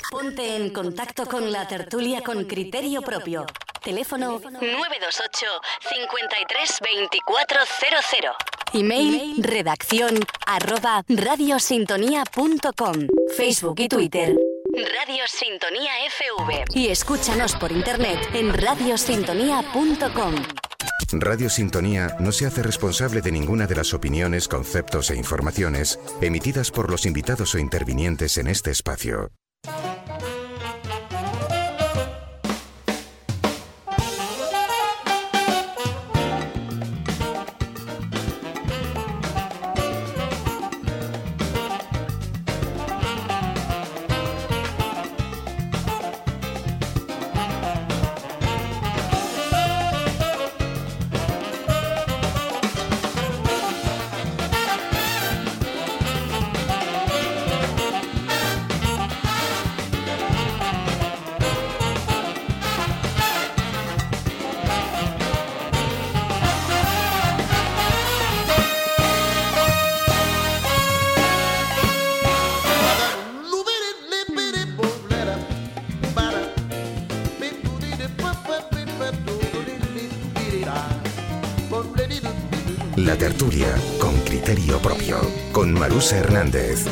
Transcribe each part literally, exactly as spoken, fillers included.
Ponte en contacto con la tertulia con criterio propio. Teléfono nueve dos ocho, cincuenta y tres, veinticuatro cero cero. Email redacción arroba radiosintonía punto com. Facebook y Twitter Radio Sintonía F V. Y escúchanos por internet en radiosintonía punto com. Radio Sintonía no se hace responsable de ninguna de las opiniones, conceptos e informaciones emitidas por los invitados o intervinientes en este espacio. La tertulia con criterio propio, con Marusa Hernández.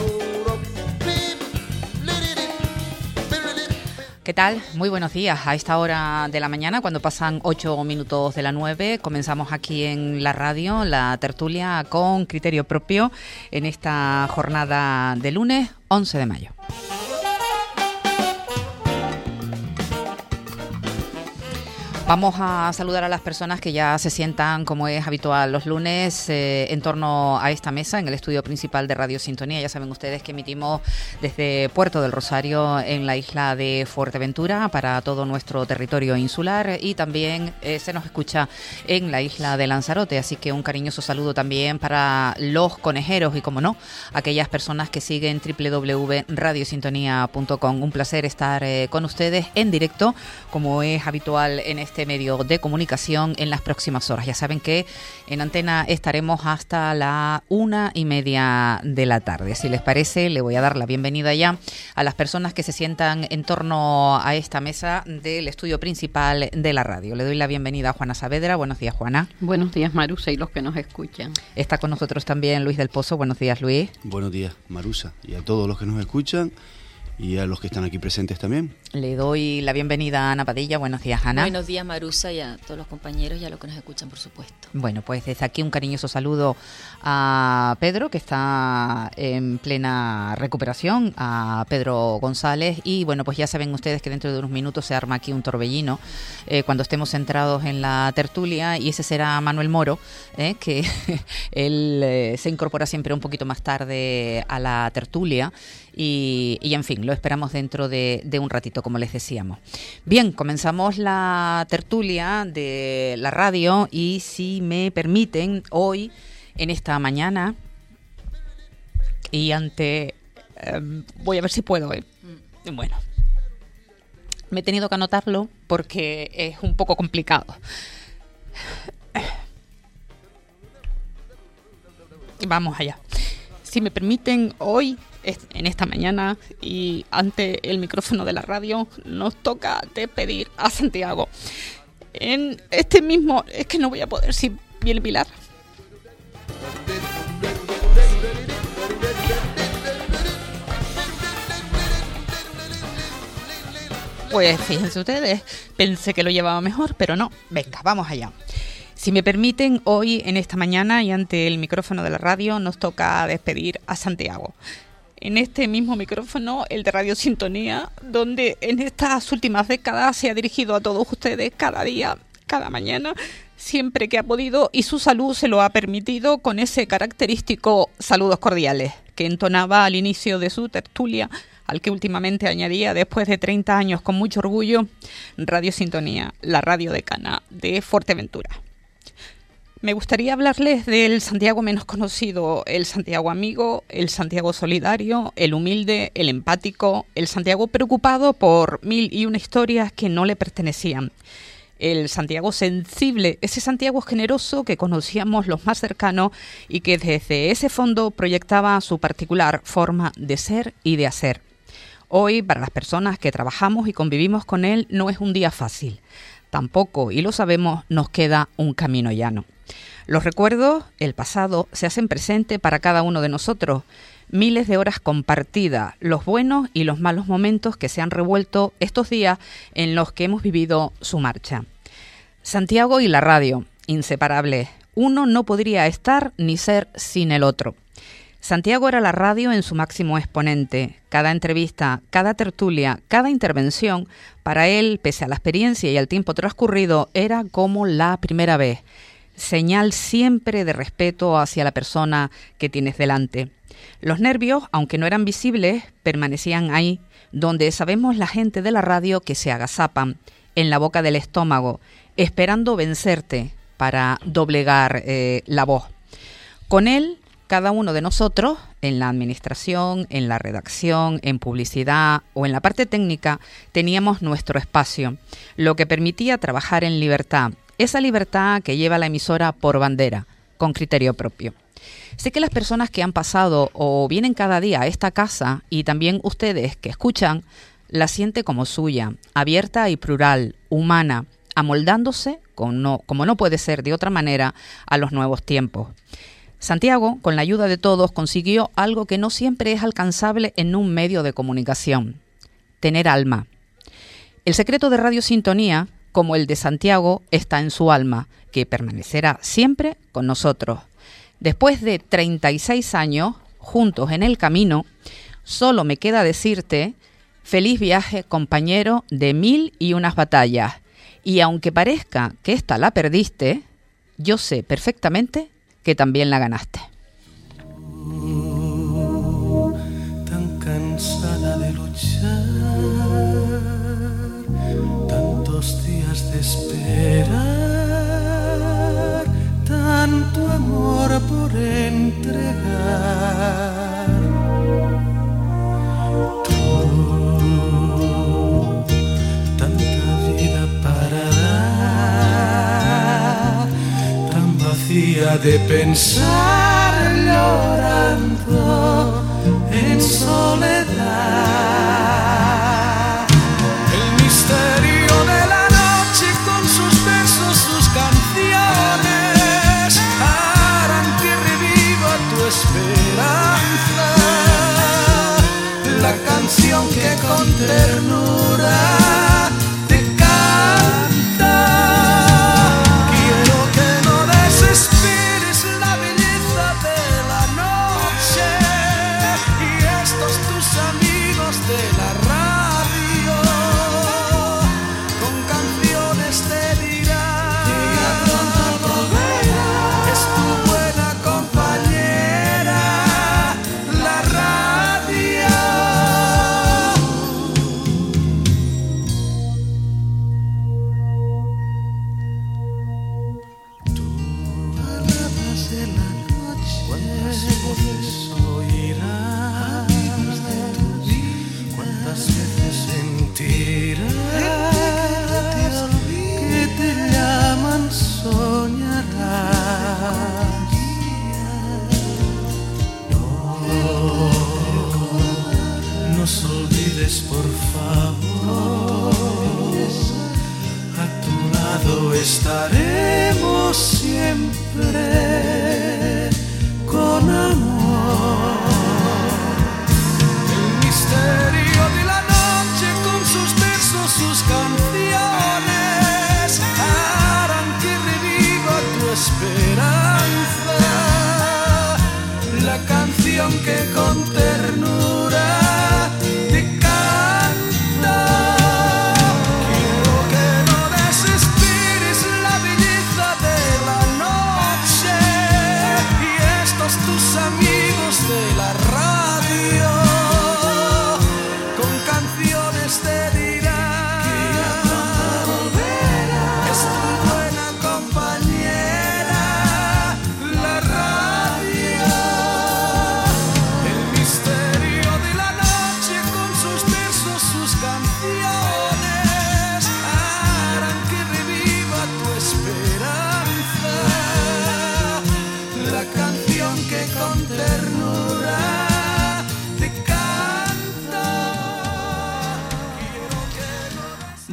¿Qué tal? Muy buenos días. A esta hora de la mañana, cuando pasan ocho minutos de la nueve, comenzamos aquí en la radio, la tertulia con criterio propio, en esta jornada de lunes once de mayo. Vamos a saludar a las personas que ya se sientan, como es habitual los lunes, eh, en torno a esta mesa, en el estudio principal de Radio Sintonía. Ya saben ustedes que emitimos desde Puerto del Rosario, en la isla de Fuerteventura, para todo nuestro territorio insular, y también eh, se nos escucha en la isla de Lanzarote. Así que un cariñoso saludo también para los conejeros y, como no, aquellas personas que siguen doble u doble u doble u punto radio sintonía punto com. Un placer estar eh, con ustedes en directo, como es habitual en este este medio de comunicación en las próximas horas. Ya saben que en antena estaremos hasta la una y media de la tarde. Si les parece, le voy a dar la bienvenida ya a las personas que se sientan en torno a esta mesa del estudio principal de la radio. Le doy la bienvenida a Juana Saavedra. Buenos días, Juana. Buenos días, Marusa, y los que nos escuchan. Está con nosotros también Luis del Pozo. Buenos días, Luis. Buenos días, Marusa, y a todos los que nos escuchan y a los que están aquí presentes también. Le doy la bienvenida a Ana Padilla. Buenos días, Ana. Buenos días, Marusa, y a todos los compañeros y a los que nos escuchan, por supuesto. Bueno, pues desde aquí un cariñoso saludo a Pedro, que está en plena recuperación, a Pedro González, y bueno, pues ya saben ustedes que dentro de unos minutos se arma aquí un torbellino eh, cuando estemos centrados en la tertulia, y ese será Manuel Moro, eh, que él eh, se incorpora siempre un poquito más tarde a la tertulia. Y, y en fin, lo esperamos dentro de, de un ratito, como les decíamos. Bien, comenzamos la tertulia de la radio, y si me permiten, hoy, en esta mañana, y ante... Eh, voy a ver si puedo, ¿eh? Bueno, me he tenido que anotarlo porque es un poco complicado. Vamos allá. Si me permiten, hoy, en esta mañana, y ante el micrófono de la radio, nos toca despedir a Santiago. En este mismo... Es que no voy a poder, si viene Pilar. Pues fíjense ustedes, pensé que lo llevaba mejor, pero no. Venga, vamos allá. Si me permiten, hoy, en esta mañana, y ante el micrófono de la radio, nos toca despedir a Santiago. En este mismo micrófono, el de Radio Sintonía, donde en estas últimas décadas se ha dirigido a todos ustedes cada día, cada mañana, siempre que ha podido, y su salud se lo ha permitido, con ese característico saludos cordiales que entonaba al inicio de su tertulia, al que últimamente añadía, después de treinta años, con mucho orgullo, Radio Sintonía, la radio decana de Fuerteventura. Me gustaría hablarles del Santiago menos conocido, el Santiago amigo, el Santiago solidario, el humilde, el empático, el Santiago preocupado por mil y una historias que no le pertenecían. El Santiago sensible, ese Santiago generoso que conocíamos los más cercanos y que desde ese fondo proyectaba su particular forma de ser y de hacer. Hoy, para las personas que trabajamos y convivimos con él, no es un día fácil. Tampoco, y lo sabemos, nos queda un camino llano. Los recuerdos, el pasado, se hacen presente para cada uno de nosotros. Miles de horas compartidas, los buenos y los malos momentos que se han revuelto estos días en los que hemos vivido su marcha. Santiago y la radio, inseparables. Uno no podría estar ni ser sin el otro. Santiago era la radio en su máximo exponente. Cada entrevista, cada tertulia, cada intervención, para él, pese a la experiencia y al tiempo transcurrido, era como la primera vez. Señal siempre de respeto hacia la persona que tienes delante. Los nervios, aunque no eran visibles, permanecían ahí, donde sabemos la gente de la radio que se agazapan, en la boca del estómago, esperando vencerte para doblegar eh, la voz. Con él, cada uno de nosotros, en la administración, en la redacción, en publicidad o en la parte técnica, teníamos nuestro espacio, lo que permitía trabajar en libertad, esa libertad que lleva la emisora por bandera, con criterio propio. Sé que las personas que han pasado o vienen cada día a esta casa, y también ustedes que escuchan, la siente como suya, abierta y plural, humana, amoldándose, como no, como no puede ser de otra manera, a los nuevos tiempos. Santiago, con la ayuda de todos, consiguió algo que no siempre es alcanzable en un medio de comunicación: tener alma. El secreto de Radio Sintonía, como el de Santiago, está en su alma, que permanecerá siempre con nosotros. Después de treinta y seis años, juntos en el camino, solo me queda decirte: feliz viaje, compañero, de mil y unas batallas. Y aunque parezca que esta la perdiste, yo sé perfectamente que también la ganaste. Tan cansada de luchar, tantos días de esperar, tanto amor por entregar. Tú, tanta vida para dar, tan vacía de pensar, llorando en soledad. El misterio de la noche con sus versos, sus canciones, harán que reviva tu esperanza. La canción que con ternura te canta. Quiero que no desesperes la belleza de la noche y estos tus amigos de la radio con canciones te dirán que ya pronto volverá. Es tu buena compañera, la radio. Tú palabras de la noche, cuántas voces oirás, cuántas veces sentirás que te llaman, soñarás. No nos olvides, por favor, a tu lado estaremos siempre con amor. El misterio de la noche con sus versos, sus canciones, harán que reviva tu esperanza. La canción que con ternura te canta. Quiero que no desesperes la belleza de la noche y estos tus amigos de la radio con canciones te dirán que ya pronto volverá. Es tu buena compañera, la radio. El misterio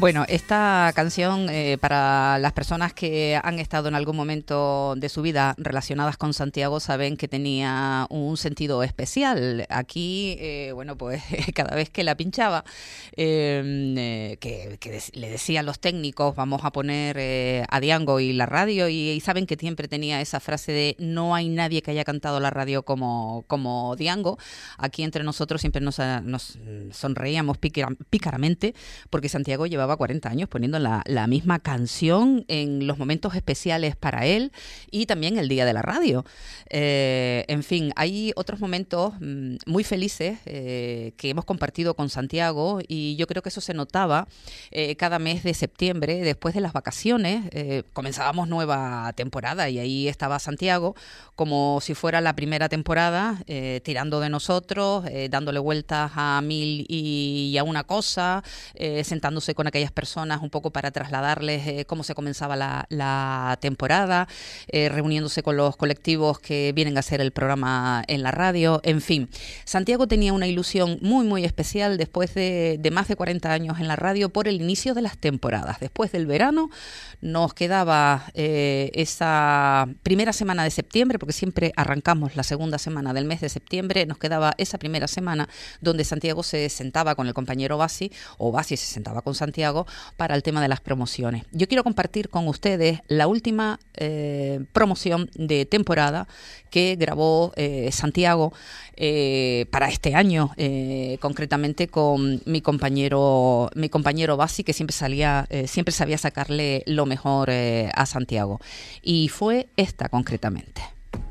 Bueno, esta canción, eh, para las personas que han estado en algún momento de su vida relacionadas con Santiago, saben que tenía un sentido especial. Aquí, eh, bueno, pues cada vez que la pinchaba, eh, eh, que, que des- le decía a los técnicos, vamos a poner eh, a Diango y la radio, y, y saben que siempre tenía esa frase de no hay nadie que haya cantado la radio como, como Diango. Aquí entre nosotros siempre nos, nos sonreíamos pícara- pícaramente porque Santiago llevaba cuarenta años poniendo la, la misma canción en los momentos especiales para él y también el día de la radio. Eh, en fin, hay otros momentos mm, muy felices eh, que hemos compartido con Santiago, y yo creo que eso se notaba eh, cada mes de septiembre, después de las vacaciones. Eh, comenzábamos nueva temporada y ahí estaba Santiago como si fuera la primera temporada, eh, tirando de nosotros, eh, dándole vueltas a mil y, y a una cosa, eh, sentándose con aquellas personas un poco para trasladarles eh, cómo se comenzaba la, la temporada, eh, reuniéndose con los colectivos que vienen a hacer el programa en la radio. En fin, Santiago tenía una ilusión muy muy especial después de, de más de cuarenta años en la radio por el inicio de las temporadas. Después del verano nos quedaba eh, esa primera semana de septiembre, porque siempre arrancamos la segunda semana del mes de septiembre, nos quedaba esa primera semana donde Santiago se sentaba con el compañero Basi, o Basi se sentaba con Santiago para el tema de las promociones. Yo quiero compartir con ustedes la última eh, promoción de temporada que grabó eh, Santiago eh, para este año, eh, concretamente con mi compañero mi compañero Basi, que siempre salía eh, siempre sabía sacarle lo mejor eh, a Santiago, y fue esta concretamente.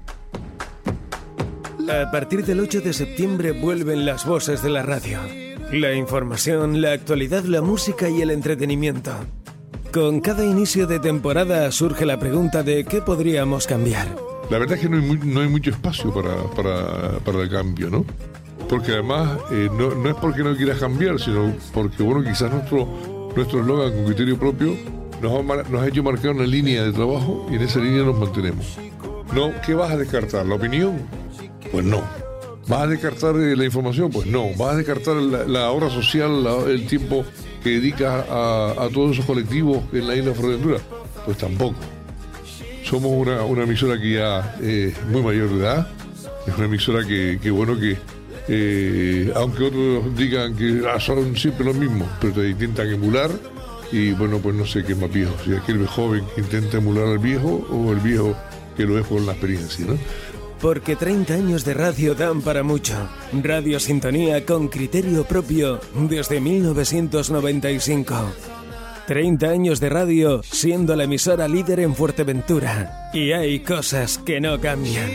A partir del ocho de septiembre vuelven las voces de la radio. La información, la actualidad, la música y el entretenimiento. Con cada inicio de temporada surge la pregunta de ¿qué podríamos cambiar? La verdad es que no hay, muy, no hay mucho espacio para, para, para el cambio, ¿no? Porque además eh, no, no es porque no quieras cambiar, sino porque, bueno, quizás nuestro nuestro eslogan con criterio propio nos ha, mar- nos ha hecho marcar una línea de trabajo y en esa línea nos mantenemos. No, ¿qué vas a descartar? ¿La opinión? Pues no. ¿Vas a descartar eh, la información? Pues no. ¿Vas a descartar la, la obra social, la- el tiempo que dedicas a, a todos esos colectivos en la isla de Fuerteventura? Pues tampoco. Somos una, una emisora que ya es eh, muy mayor de edad. Es una emisora que, que bueno, que eh, aunque otros digan que ah, son siempre los mismos, pero te intentan emular. Y bueno, pues no sé qué es más viejo, si aquel joven que intenta emular al viejo o el viejo que lo es por la experiencia, ¿no? Porque treinta años de radio dan para mucho. Radio Sintonía con criterio propio desde mil novecientos noventa y cinco. treinta años de radio siendo la emisora líder en Fuerteventura. Y hay cosas que no cambian.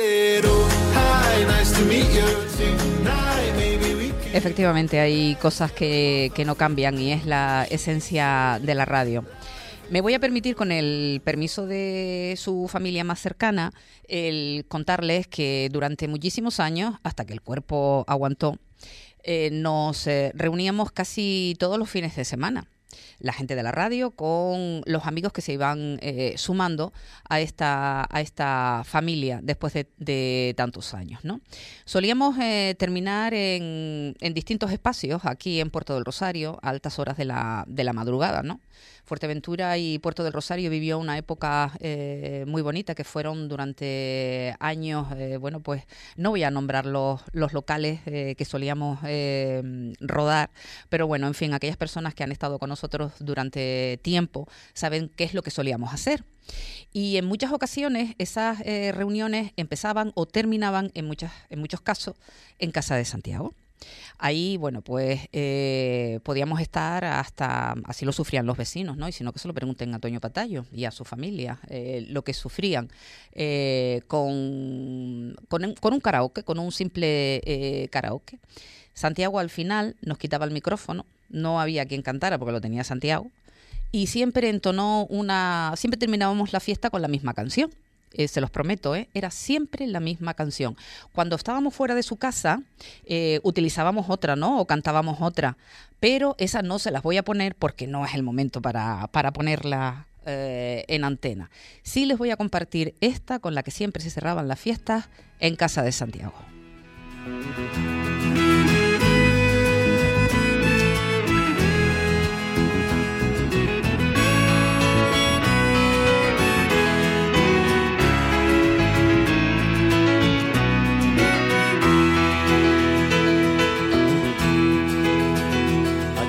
Efectivamente, hay cosas que, que no cambian, y es la esencia de la radio. Me voy a permitir, con el permiso de su familia más cercana, el contarles que durante muchísimos años, hasta que el cuerpo aguantó, eh, nos eh, reuníamos casi todos los fines de semana. La gente de la radio con los amigos que se iban eh, sumando a esta, a esta familia después de, de tantos años, ¿no? Solíamos eh, terminar en, en distintos espacios aquí en Puerto del Rosario a altas horas de la, de la madrugada, ¿no? Fuerteventura y Puerto del Rosario vivió una época eh, muy bonita, que fueron durante años, eh, bueno, pues no voy a nombrar los, los locales eh, que solíamos eh, rodar, pero bueno, en fin, aquellas personas que han estado con nosotros durante tiempo saben qué es lo que solíamos hacer. Y en muchas ocasiones esas eh, reuniones empezaban o terminaban, en, muchas, en muchos casos, en casa de Santiago. Ahí, bueno, pues eh, podíamos estar hasta, así lo sufrían los vecinos, ¿no? Y si no, que se lo pregunten a Toño Patayo y a su familia, eh, lo que sufrían eh, con, con, un, con un karaoke, con un simple eh, karaoke. Santiago al final nos quitaba el micrófono, no había quien cantara porque lo tenía Santiago, y siempre entonó una, siempre terminábamos la fiesta con la misma canción. Eh, se los prometo, ¿eh? Era siempre la misma canción. Cuando estábamos fuera de su casa, eh, utilizábamos otra, ¿no? O cantábamos otra, pero esa no se las voy a poner porque no es el momento para, para ponerla eh, en antena. Sí les voy a compartir esta con la que siempre se cerraban las fiestas en casa de Santiago.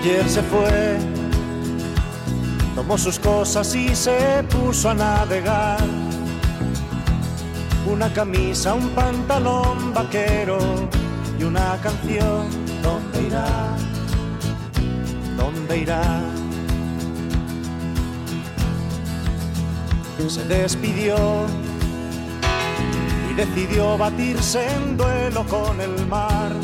Ayer se fue, tomó sus cosas y se puso a navegar. Una camisa, un pantalón vaquero y una canción. ¿Dónde irá? ¿Dónde irá? Se despidió y decidió batirse en duelo con el mar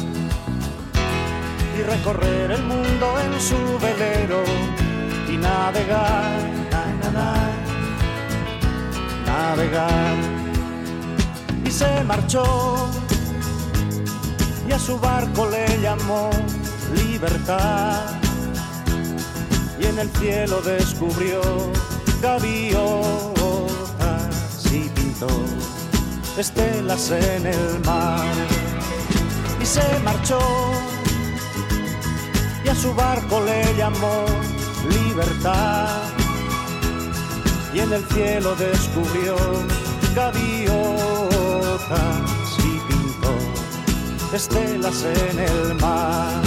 y recorrer el mundo en su velero y navegar, na, na, na, navegar. Y se marchó y a su barco le llamó Libertad, y en el cielo descubrió gaviotas y pintó estelas en el mar. Y se marchó y a su barco le llamó Libertad, y en el cielo descubrió gaviotas y pintó estelas en el mar.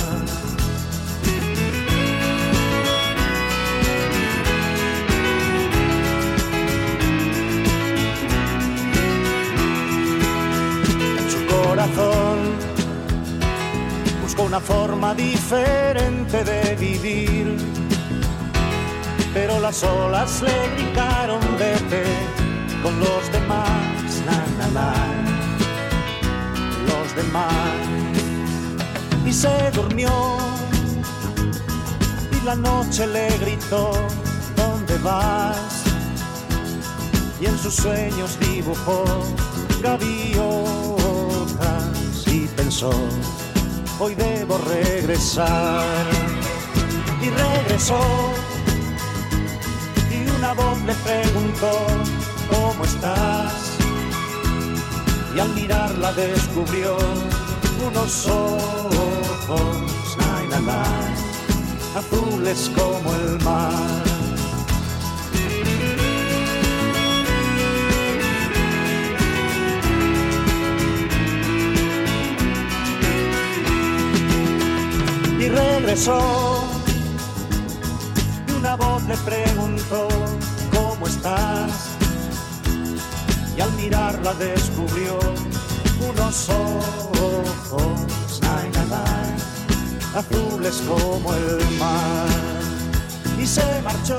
Corazón buscó una forma diferente de vivir, pero las olas le gritaron vete con los demás, na, na, na, los demás. Y se durmió y la noche le gritó ¿dónde vas? Y en sus sueños dibujó gaviotas y pensó hoy debo regresar. Y regresó y una voz le preguntó ¿cómo estás? Y al mirarla descubrió unos ojos na, na, na, azules como el mar. Y regresó y una voz le preguntó ¿cómo estás? Y al mirarla descubrió unos ojos na, na, na, azules como el mar. Y se marchó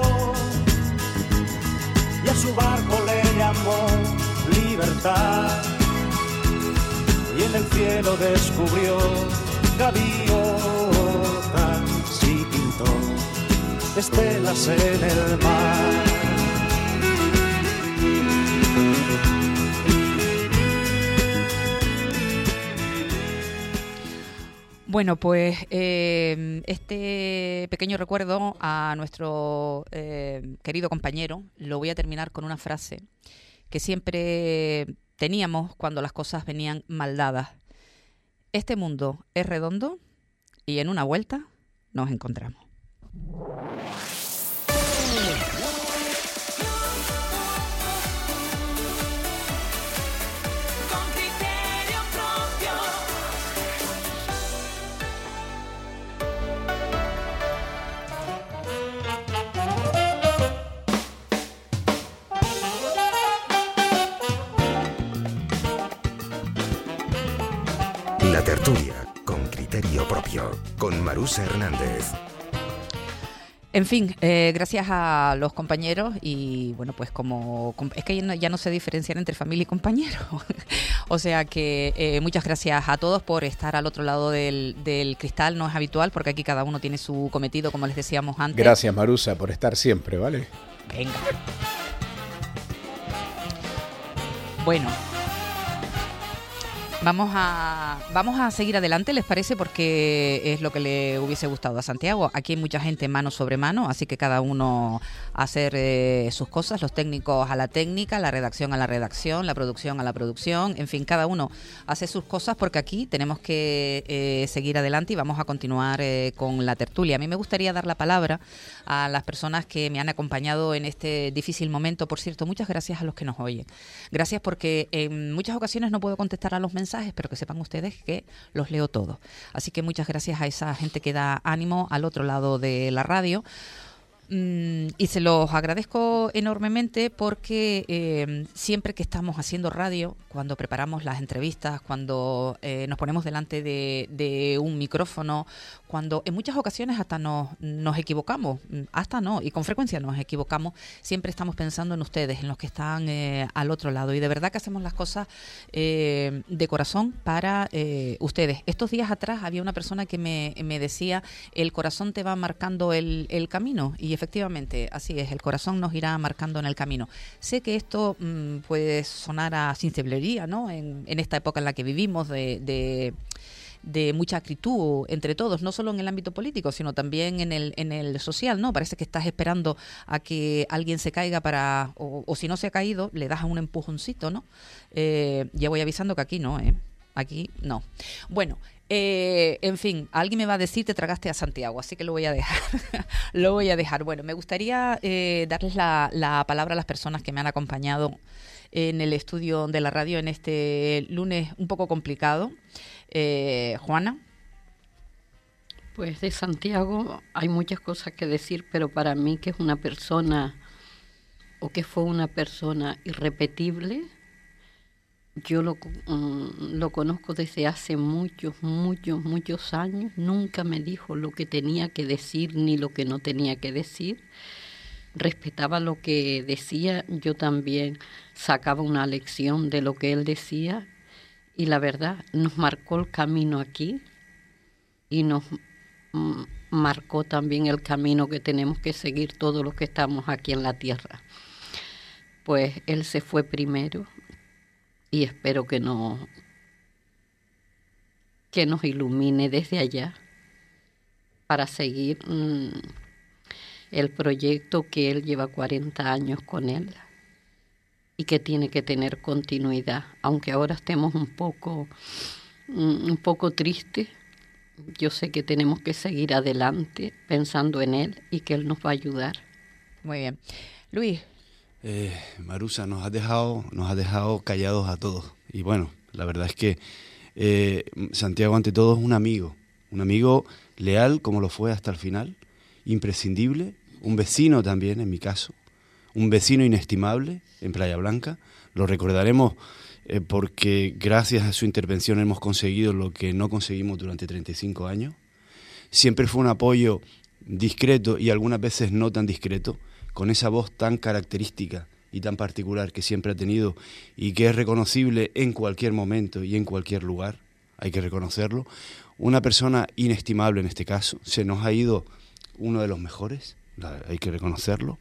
y a su barco le llamó Libertad, y en el cielo descubrió gaviotas y pintó estelas en el mar. Bueno, pues eh, este pequeño recuerdo a nuestro eh, querido compañero lo voy a terminar con una frase que siempre teníamos cuando las cosas venían mal dadas. Este mundo es redondo y en una vuelta nos encontramos. La tertulia, con criterio propio, con Marusa Hernández. En fin, eh, gracias a los compañeros y bueno, pues como es que ya no, ya no sé diferenciar entre familia y compañero. O sea que eh, muchas gracias a todos por estar al otro lado del, del cristal. No es habitual porque aquí cada uno tiene su cometido, como les decíamos antes. Gracias, Marusa, por estar siempre, ¿vale? Venga. Bueno. Vamos a, vamos a seguir adelante, ¿les parece? Porque es lo que le hubiese gustado a Santiago. Aquí hay mucha gente mano sobre mano, así que cada uno a hacer eh, sus cosas, los técnicos a la técnica, la redacción a la redacción, la producción a la producción, en fin, cada uno hace sus cosas porque aquí tenemos que eh, seguir adelante y vamos a continuar eh, con la tertulia. A mí me gustaría dar la palabra a las personas que me han acompañado en este difícil momento. Por cierto, muchas gracias a los que nos oyen. Gracias porque en muchas ocasiones no puedo contestar a los mensajes mensajes, pero que sepan ustedes que los leo todos. Así que muchas gracias a esa gente que da ánimo al otro lado de la radio. Mm, y se los agradezco enormemente porque eh, siempre que estamos haciendo radio, cuando preparamos las entrevistas, cuando eh, nos ponemos delante de, de un micrófono, cuando en muchas ocasiones hasta nos, nos equivocamos, hasta no, y con frecuencia nos equivocamos, siempre estamos pensando en ustedes, en los que están eh, al otro lado. Y de verdad que hacemos las cosas eh, de corazón para eh, ustedes. Estos días atrás había una persona que me, me decía, el corazón te va marcando el, el camino. Y efectivamente, así es, el corazón nos irá marcando en el camino. Sé que esto mmm, puede sonar a sinceblería, ¿no? En, en esta época en la que vivimos de... de de mucha acritud entre todos, no solo en el ámbito político, sino también en el en el social, ¿no? Parece que estás esperando a que alguien se caiga para, o, o si no se ha caído, le das un empujoncito, ¿no? Eh, ya voy avisando que aquí no, ¿eh? Aquí no. Bueno, eh, en fin, alguien me va a decir te tragaste a Santiago, así que lo voy a dejar. Lo voy a dejar. Bueno, me gustaría eh, darles la, la palabra a las personas que me han acompañado en el estudio de la radio en este lunes un poco complicado. Eh, Juana. Pues de Santiago hay muchas cosas que decir, pero para mí que es una persona, o que fue una persona irrepetible, yo lo, um, lo conozco desde hace muchos, muchos, muchos años, nunca me dijo lo que tenía que decir ni lo que no tenía que decir, respetaba lo que decía, yo también sacaba una lección de lo que él decía. Y la verdad, nos marcó el camino aquí y nos mm, marcó también el camino que tenemos que seguir todos los que estamos aquí en la tierra. Pues él se fue primero y espero que, no, que nos ilumine desde allá para seguir mm, el proyecto que él lleva cuarenta años con él. Y que tiene que tener continuidad, aunque ahora estemos un poco, un poco tristes, yo sé que tenemos que seguir adelante pensando en él y que él nos va a ayudar. Muy bien. Luis. Eh, Marusa, nos ha dejado, nos ha dejado callados a todos. Y bueno, la verdad es que eh, Santiago ante todo es un amigo, un amigo leal como lo fue hasta el final, imprescindible, un vecino también en mi caso. Un vecino inestimable en Playa Blanca, lo recordaremos eh, porque gracias a su intervención hemos conseguido lo que no conseguimos durante treinta y cinco años. Siempre fue un apoyo discreto y algunas veces no tan discreto, con esa voz tan característica y tan particular que siempre ha tenido y que es reconocible en cualquier momento y en cualquier lugar, hay que reconocerlo. Una persona inestimable en este caso, se nos ha ido uno de los mejores, hay que reconocerlo.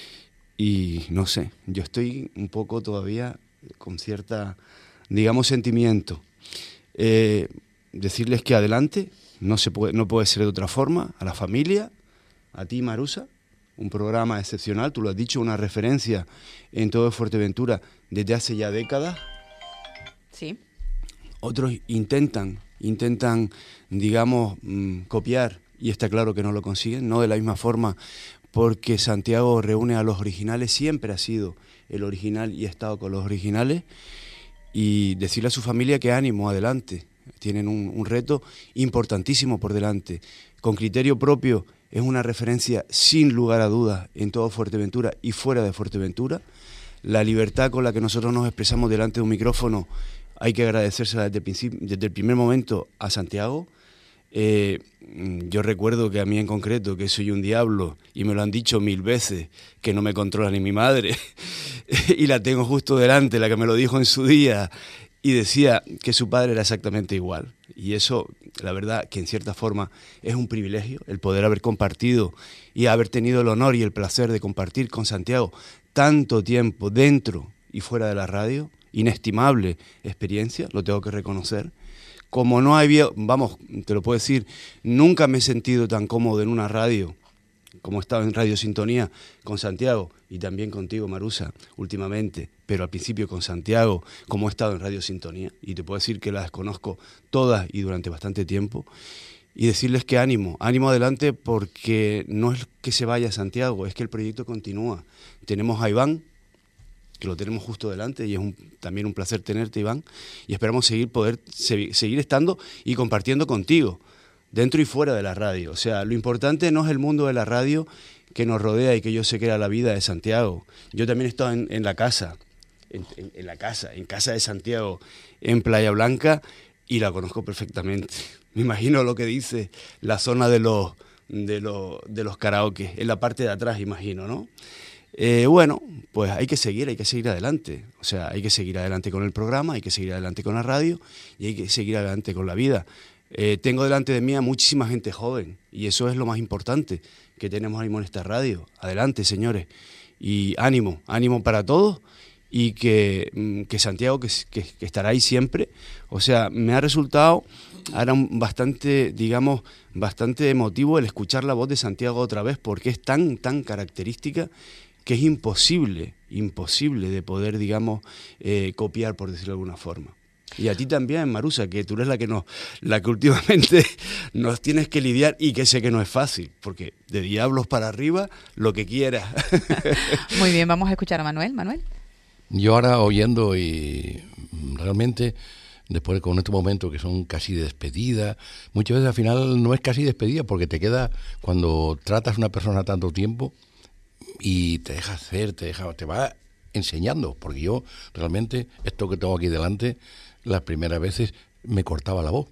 Y no sé, yo estoy un poco todavía con cierta, digamos, sentimiento. Eh, decirles que adelante, no se puede, no puede ser de otra forma, a la familia, a ti Marusa, un programa excepcional, tú lo has dicho, una referencia en todo Fuerteventura desde hace ya décadas. Sí. Otros intentan, intentan, digamos, mmm, copiar, y está claro que no lo consiguen, no de la misma forma, porque Santiago reúne a los originales, siempre ha sido el original y ha estado con los originales, y decirle a su familia que ánimo, adelante, tienen un, un reto importantísimo por delante. Con criterio propio es una referencia sin lugar a dudas en todo Fuerteventura y fuera de Fuerteventura. La libertad con la que nosotros nos expresamos delante de un micrófono hay que agradecérsela desde el, principio, desde el primer momento a Santiago. Eh, yo recuerdo que a mí en concreto, que soy un diablo, y me lo han dicho mil veces, que no me controla ni mi madre, y la tengo justo delante, la que me lo dijo en su día, y decía que su padre era exactamente igual. Y eso, la verdad, que en cierta forma es un privilegio, el poder haber compartido y haber tenido el honor y el placer de compartir con Santiago tanto tiempo dentro y fuera de la radio, inestimable experiencia, lo tengo que reconocer. Como no había, vamos, te lo puedo decir, nunca me he sentido tan cómodo en una radio como he estado en Radio Sintonía con Santiago y también contigo, Marusa, últimamente, pero al principio con Santiago, como he estado en Radio Sintonía. Y te puedo decir que las conozco todas y durante bastante tiempo. Y decirles que ánimo, ánimo adelante, porque no es que se vaya Santiago, es que el proyecto continúa. Tenemos a Iván, que lo tenemos justo delante, y es un, también un placer tenerte, Iván, y esperamos seguir poder se, seguir estando y compartiendo contigo, dentro y fuera de la radio. O sea, lo importante no es el mundo de la radio que nos rodea y que yo sé que era la vida de Santiago. Yo también he estado en, en la casa, en, en, en la casa, en casa de Santiago, en Playa Blanca, y la conozco perfectamente. Me imagino lo que dice la zona de los, de los, de los karaoke, en la parte de atrás, imagino, ¿no? Eh, bueno, pues hay que seguir, hay que seguir adelante. O sea, hay que seguir adelante con el programa, hay que seguir adelante con la radio y hay que seguir adelante con la vida. Eh, tengo delante de mí a muchísima gente joven y eso es lo más importante que tenemos ahora mismo en esta radio. Adelante, señores. Y ánimo, ánimo para todos. Y que, que Santiago, que, que, que estará ahí siempre. O sea, me ha resultado ahora bastante, digamos, bastante emotivo el escuchar la voz de Santiago otra vez, porque es tan, tan característica que es imposible, imposible de poder, digamos, eh, copiar, por decirlo de alguna forma. Y a ti también, Marusa, que tú eres la que nos, la que últimamente nos tienes que lidiar, y que sé que no es fácil, porque de diablos para arriba, lo que quieras. Muy bien, vamos a escuchar a Manuel. Manuel. Yo ahora oyendo, y realmente después con estos momentos que son casi de despedida, muchas veces al final no es casi despedida, porque te queda, cuando tratas a una persona tanto tiempo y te deja hacer, te deja, te va enseñando, porque yo realmente esto que tengo aquí delante, las primeras veces me cortaba la voz.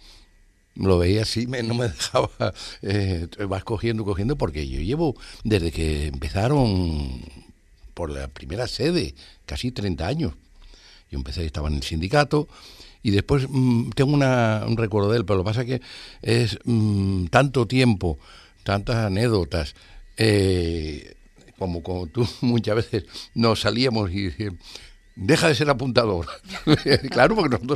Lo veía así, me, no me dejaba, eh, vas cogiendo, cogiendo, porque yo llevo desde que empezaron por la primera sede, casi treinta años. Yo empecé, estaba en el sindicato, y después mmm, tengo una, un recuerdo de él, pero lo que pasa es que es mmm, tanto tiempo, tantas anécdotas, eh, como, como tú muchas veces nos salíamos y decíamos, deja de ser apuntador. Claro, porque nosotros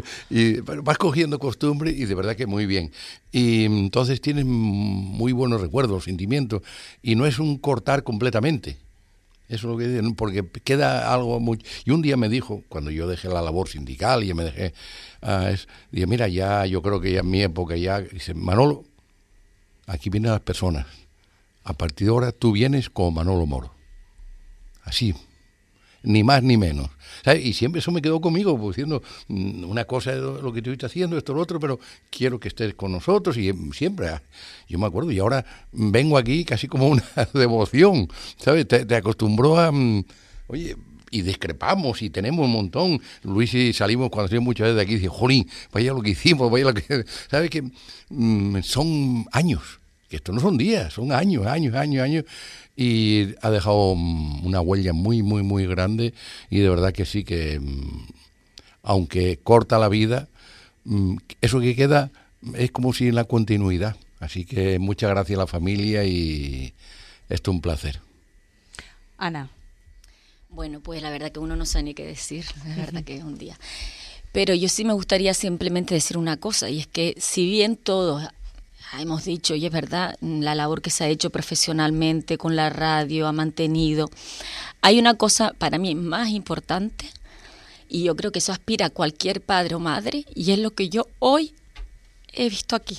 y vas cogiendo costumbre, y de verdad que muy bien. Y entonces tienes muy buenos recuerdos, sentimientos, y no es un cortar completamente. Eso es lo que dicen, porque queda algo muy... Y un día me dijo, cuando yo dejé la labor sindical y me dejé... Uh, es, dije, mira, ya yo creo que ya en mi época ya... Dice, Manolo, aquí vienen las personas. A partir de ahora tú vienes como Manolo Moro. Así, ni más ni menos. ¿Sabes? Y siempre eso me quedó conmigo, pues, diciendo, una cosa es lo que tú estás haciendo, esto, lo otro, pero quiero que estés con nosotros, y siempre, yo me acuerdo, y ahora vengo aquí casi como una devoción, ¿sabes? Te, te acostumbró a, oye, y discrepamos, y tenemos un montón. Luis y salimos, cuando salimos muchas veces de aquí, dice, jolín, vaya lo que hicimos, vaya lo que... ¿Sabes? Que mmm, son años, que esto no son días, son años, años, años, años, y ha dejado una huella muy, muy, muy grande, y de verdad que sí que, aunque corta la vida, eso que queda es como si en la continuidad. Así que muchas gracias a la familia, y esto es un placer. Ana. Bueno, pues la verdad que uno no sabe ni qué decir, la verdad que es un día. Pero yo sí me gustaría simplemente decir una cosa, y es que si bien todos... hemos dicho, y es verdad, la labor que se ha hecho profesionalmente con la radio, ha mantenido. Hay una cosa para mí más importante, y yo creo que eso aspira a cualquier padre o madre, y es lo que yo hoy he visto aquí.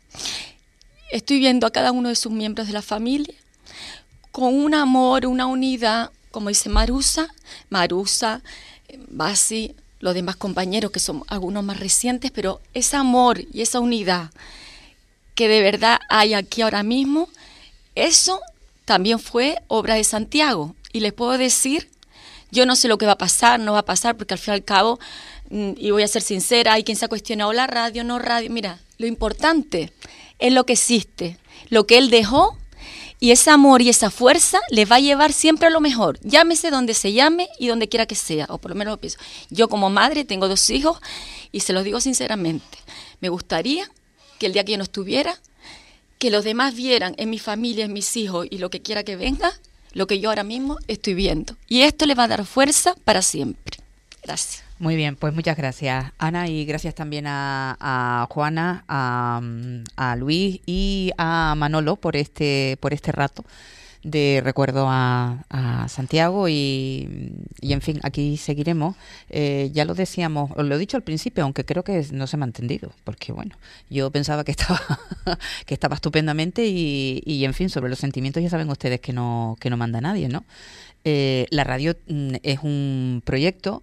Estoy viendo a cada uno de sus miembros de la familia con un amor, una unidad, como dice Marusa, Marusa, Basi, los demás compañeros, que son algunos más recientes, pero ese amor y esa unidad que de verdad hay aquí ahora mismo, eso también fue obra de Santiago. Y les puedo decir, yo no sé lo que va a pasar, no va a pasar, porque al fin y al cabo, y voy a ser sincera, hay quien se ha cuestionado la radio, no radio. Mira, lo importante es lo que existe, lo que él dejó, y ese amor y esa fuerza les va a llevar siempre a lo mejor. Llámese donde se llame y donde quiera que sea, o por lo menos lo pienso. Yo como madre tengo dos hijos, y se los digo sinceramente, me gustaría que el día que yo no estuviera, que los demás vieran en mi familia, en mis hijos y lo que quiera que venga, lo que yo ahora mismo estoy viendo. Y esto le va a dar fuerza para siempre. Gracias. Muy bien, pues muchas gracias, Ana, y gracias también a, a Juana, a, a Luis y a Manolo por este, por este rato de recuerdo a, a Santiago y, y, en fin, aquí seguiremos. Eh, ya lo decíamos, os lo he dicho al principio, aunque creo que no se me ha entendido, porque bueno, yo pensaba que estaba que estaba estupendamente y, y, en fin, sobre los sentimientos ya saben ustedes que no, que no manda nadie, ¿no? Eh, la radio mm, es un proyecto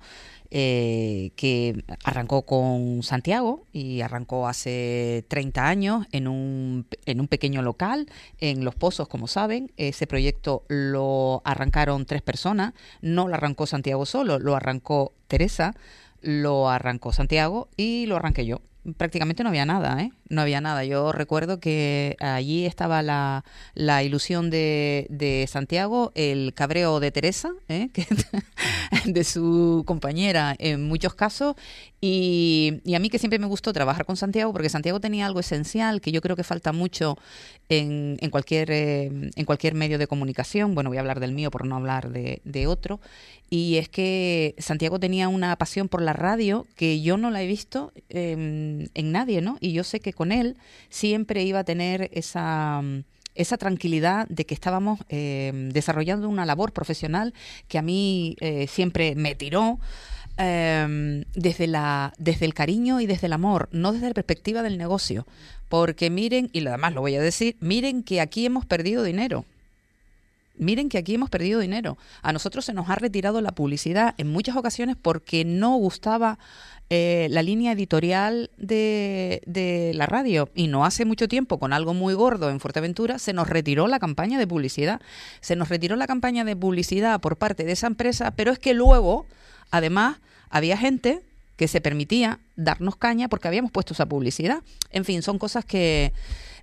Eh, que arrancó con Santiago y arrancó hace treinta años en un, en un pequeño local en Los Pozos, como saben. Ese proyecto lo arrancaron tres personas, no lo arrancó Santiago solo, lo arrancó Teresa, lo arrancó Santiago y lo arranqué yo. Prácticamente no había nada, ¿eh? No había nada. Yo recuerdo que allí estaba la, la ilusión de, de Santiago, el cabreo de Teresa, ¿eh? que, de su compañera en muchos casos, y, y a mí que siempre me gustó trabajar con Santiago, porque Santiago tenía algo esencial que yo creo que falta mucho en, en, cualquier, eh, en cualquier medio de comunicación. Bueno, voy a hablar del mío por no hablar de, de otro. Y es que Santiago tenía una pasión por la radio que yo no la he visto eh, en nadie, ¿no? Y yo sé que con él siempre iba a tener esa, esa tranquilidad de que estábamos eh, desarrollando una labor profesional que a mí eh, siempre me tiró eh, desde, la, desde el cariño y desde el amor, no desde la perspectiva del negocio. Porque miren, y además lo voy a decir, miren que aquí hemos perdido dinero. Miren que aquí hemos perdido dinero. A nosotros se nos ha retirado la publicidad en muchas ocasiones porque no gustaba eh, la línea editorial de, de la radio. Y no hace mucho tiempo, con algo muy gordo en Fuerteventura, se nos retiró la campaña de publicidad. Se nos retiró la campaña de publicidad por parte de esa empresa, pero es que luego, además, había gente que se permitía darnos caña porque habíamos puesto esa publicidad. En fin, son cosas que,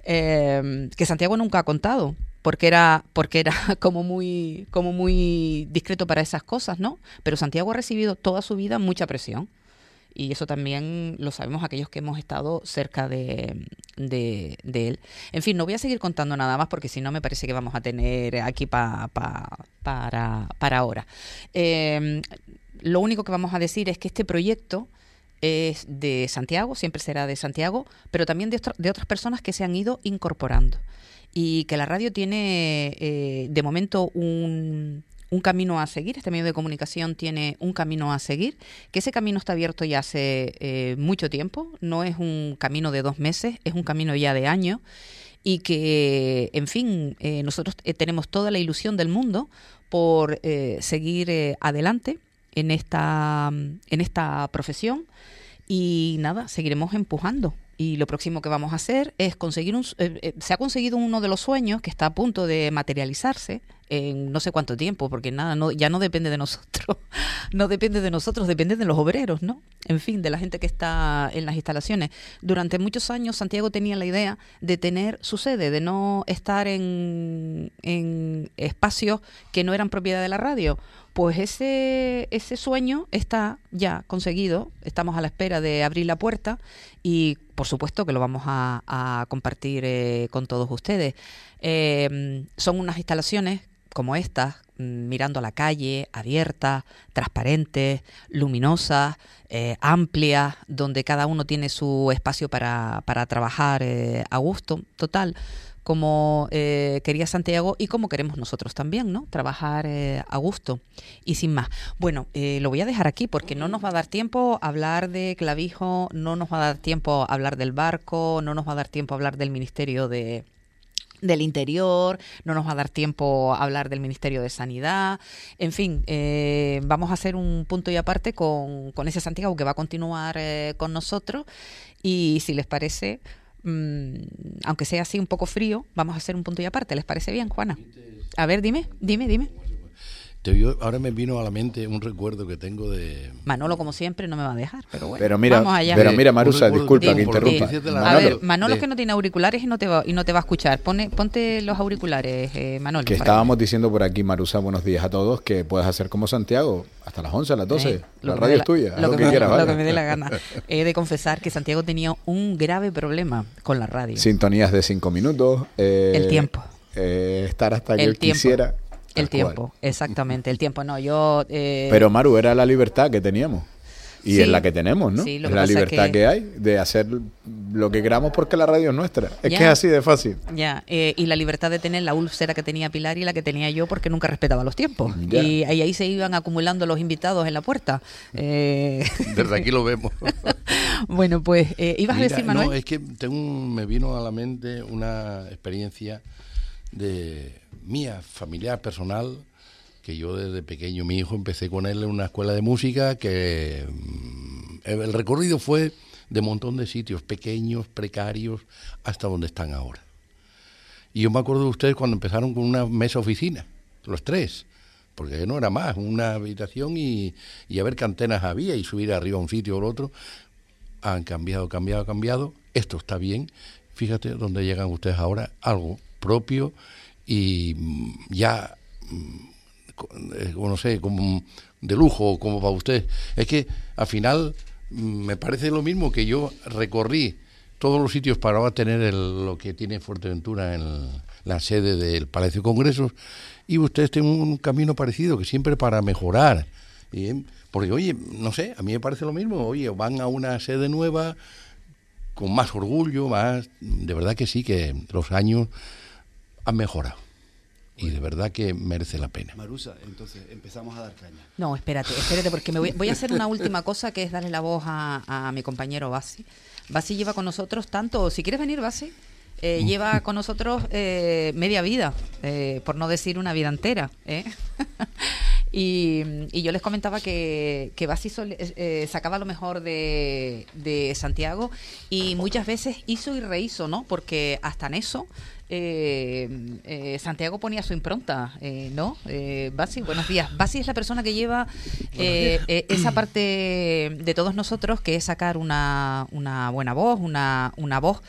eh, que Santiago nunca ha contado. Porque era, porque era como muy, como muy discreto para esas cosas, ¿no? Pero Santiago ha recibido toda su vida mucha presión. Y eso también lo sabemos aquellos que hemos estado cerca de, de, de él. En fin, no voy a seguir contando nada más porque si no me parece que vamos a tener aquí pa, pa, para, para ahora. Eh, lo único que vamos a decir es que este proyecto es de Santiago, siempre será de Santiago, pero también de, otro, de otras personas que se han ido incorporando. Y que la radio tiene, eh, de momento, un, un camino a seguir. Este medio de comunicación tiene un camino a seguir, que ese camino está abierto ya hace eh, mucho tiempo. No es un camino de dos meses, es un camino ya de años. Y que, en fin, eh, nosotros eh, tenemos toda la ilusión del mundo por eh, seguir eh, adelante en esta, en esta profesión. Y nada, seguiremos empujando. Y lo próximo que vamos a hacer es conseguir un... Eh, eh, se ha conseguido uno de los sueños que está a punto de materializarse en no sé cuánto tiempo, porque nada, no, ya no depende de nosotros, no depende de nosotros, depende de los obreros, ¿no? En fin, de la gente que está en las instalaciones. Durante muchos años Santiago tenía la idea de tener su sede, de no estar en, en espacios que no eran propiedad de la radio. Pues ese, ese sueño está ya conseguido, estamos a la espera de abrir la puerta y por supuesto que lo vamos a, a compartir eh, con todos ustedes. Eh, son unas instalaciones como estas, mirando a la calle, abiertas, transparentes, luminosas, eh, amplias, donde cada uno tiene su espacio para, para trabajar eh, a gusto, total. Como eh, quería Santiago y como queremos nosotros también, ¿no? Trabajar eh, a gusto y sin más. Bueno, eh, lo voy a dejar aquí porque no nos va a dar tiempo a hablar de Clavijo, no nos va a dar tiempo a hablar del barco, no nos va a dar tiempo a hablar del Ministerio de... del Interior, no nos va a dar tiempo a hablar del Ministerio de Sanidad, en fin, eh, vamos a hacer un punto y aparte con, con ese Santiago que va a continuar eh, con nosotros y si les parece, mmm, aunque sea así un poco frío, vamos a hacer un punto y aparte. ¿Les parece bien, Juana? A ver, dime, dime, dime. Te, yo, ahora me vino a la mente un recuerdo que tengo de... Manolo, como siempre, no me va a dejar, pero bueno, pero mira, vamos allá. Pero mira, Marusa, disculpa que interrumpa. A ver, Manolo es que no tiene auriculares y no te va, y no te va a escuchar. Pone, ponte los auriculares, eh, Manolo. Que estábamos ahí diciendo por aquí, Marusa, buenos días a todos, que puedes hacer como Santiago, hasta las once, a las doce. Eh, la radio es tuya, lo, lo que, que quieras. Lo vale. que me dé la gana. He de confesar que Santiago tenía un grave problema con la radio. Sintonías de cinco minutos. Eh, el tiempo. Eh, estar hasta que el él tiempo. quisiera. El tiempo, cual. exactamente, el tiempo. No, yo... Eh... Pero Maru, era la libertad que teníamos. Y Sí. es la que tenemos, ¿no? Sí, lo es que la pasa es libertad que- que... hay de hacer lo que queramos porque la radio es nuestra. Es Ya. que es así de fácil. Ya, eh, y la libertad de tener la úlcera que tenía Pilar y la que tenía yo porque nunca respetaba los tiempos. Ya. Y ahí, ahí se iban acumulando los invitados en la puerta. Eh, Desde aquí lo vemos. bueno, pues, eh, ¿ibas Mira, a decir, Manuel? No, es que tengo un- me vino a la mente una experiencia de mía, familiar, personal, que yo desde pequeño, mi hijo, empecé con él en una escuela de música que mm, el recorrido fue de un montón de sitios pequeños, precarios, hasta donde están ahora. Y yo me acuerdo de ustedes cuando empezaron con una mesa oficina, los tres, porque no era más, una habitación y, y a ver qué antenas había y subir arriba a un sitio o al otro. Han cambiado, cambiado, cambiado. Esto está bien. Fíjate dónde llegan ustedes ahora, algo propio y mm, ya, mm, co- eh, no sé, como de lujo, como para usted. Es que al final mm, me parece lo mismo que yo recorrí todos los sitios para ahora tener el- lo que tiene Fuerteventura en la sede del Palacio de Congresos, y ustedes tienen un camino parecido, que siempre para mejorar. ¿Sí? Porque, oye, no sé, a mí me parece lo mismo. Oye, van a una sede nueva con más orgullo, más... De verdad que sí, que los años han mejorado. Y de verdad que merece la pena. Marusa, entonces empezamos a dar caña. No, espérate, espérate, porque me voy, voy a hacer una última cosa, que es darle la voz a, a mi compañero Basi. Basi lleva con nosotros tanto, si quieres venir, Basi, eh, lleva con nosotros eh, media vida, eh, por no decir una vida entera, ¿eh? Y, y yo les comentaba que, que Basi sol- eh, sacaba lo mejor de, de Santiago, y muchas veces hizo y rehizo, ¿no? Porque hasta en eso eh, eh, Santiago ponía su impronta, eh, ¿no? Eh, Basi, buenos días. Basi es la persona que lleva eh, eh, esa parte de todos nosotros, que es sacar una, una buena voz, una, una voz